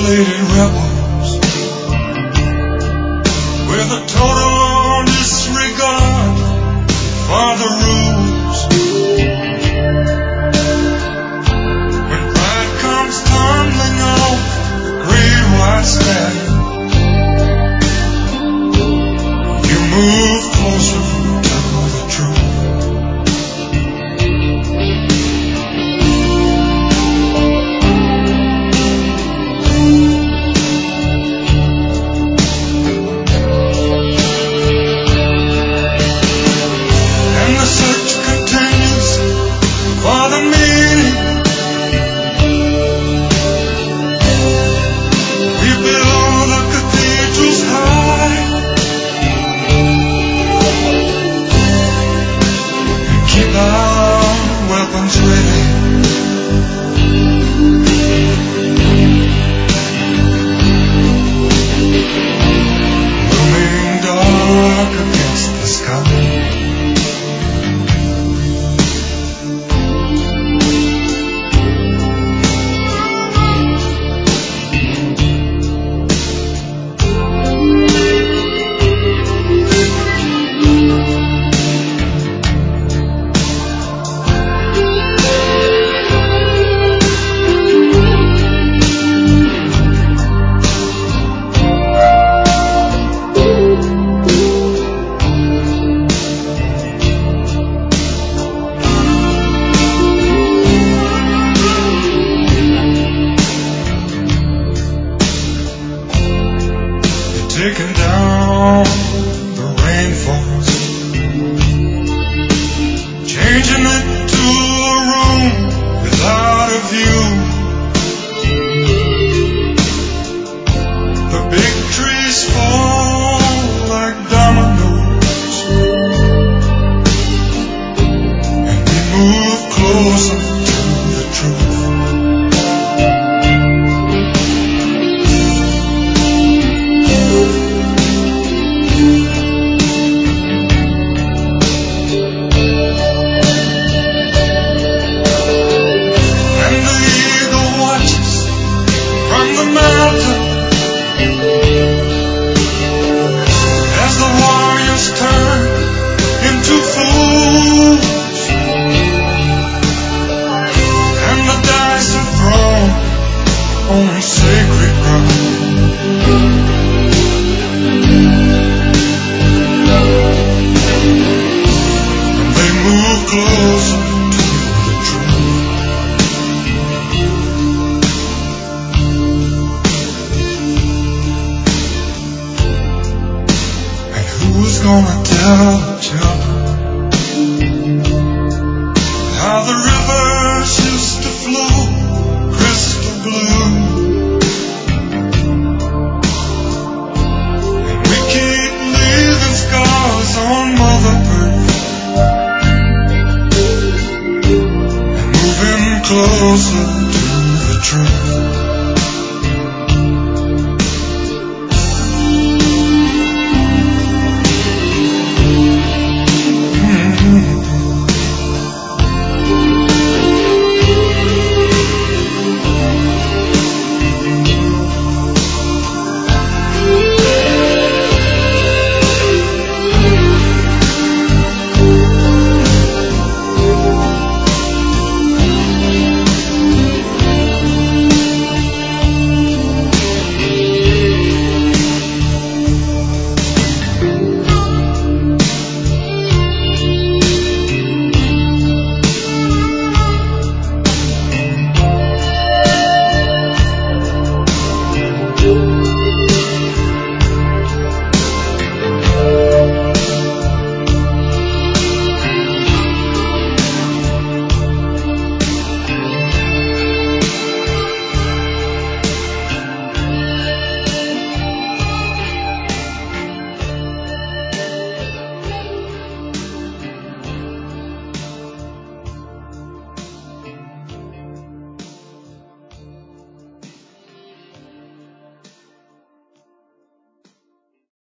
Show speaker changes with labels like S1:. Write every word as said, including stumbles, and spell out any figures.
S1: isolated rebels with a total disregard for the rules. When pride comes tumbling off the great white stag, you move closer to the truth. Taking down the rainforest, changing it to a room without a view. The big trees fall like dominoes, and we move closer to the truth. On sacred ground, and they move closer to the truth. And who's gonna tell the children how the rivers used to flow crystal blue? On Mother Earth, and moving closer to